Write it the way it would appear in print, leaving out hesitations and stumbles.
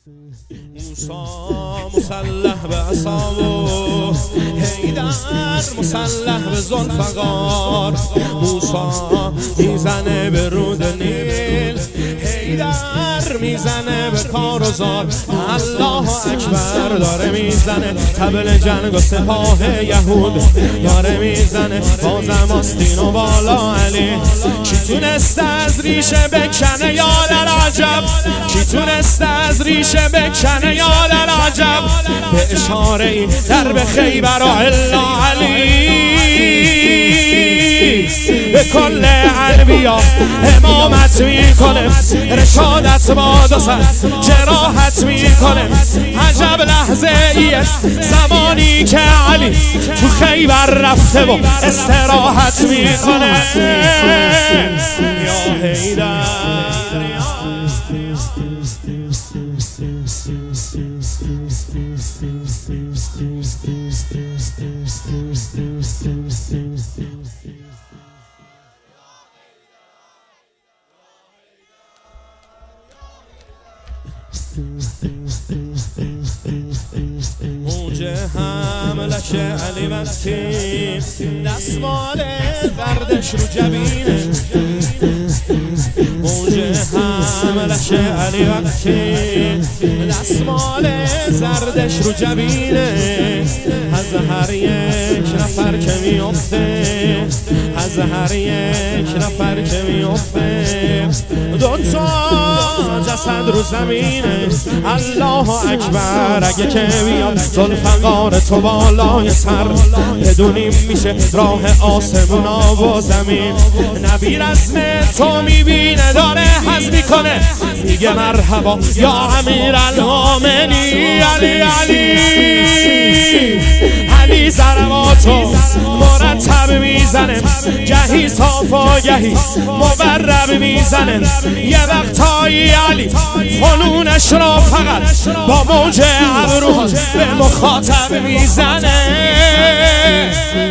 موسی مسلح به عصا و حیدر مسلح به ذوالفقار. موسی میزنه به رود نیل، حیدر میزنه به کارزار. الله اکبر داره میزنه طبل جنگ و سپاه یهود داره میزنه. بازم آستین و بالا علی. کی تونسته از ریشه بکنه یا للعجب، کی تونسته از ریشه بکنه یا للعجب. به اشاره ای در به خیبر و الا علی. به کل انبیا امامت میکنه، رشادت باد و سر جراحت میکنه. عجب لحظه ایه زمانی که علی تو خیبر رفته و استراحت میکنه. یا حیدر موج حملش علی وقتی دستمال دردش رو جبینه. موج حملش علی وقتی دستمال زردش رو جبینه. از هر یک نفر که میفته، از هر یک نفر که میفته دوتا جسد رو زمینه. الله اکبر اگه که بیاد ذوالفقار تو بالای سر، بدونیم میشه راه آسمونا و زمین. نبی رسم تو میبینه داره حز میکنه، میگه مرحبا یا امیرالمومنین. علی علی علی ضرباتو مرتب میزنه، گهی صاف و گهی مبرب میزنه. یه وقتایی علی فنونش را فقط با موج ابروها به مخاطب میزنه.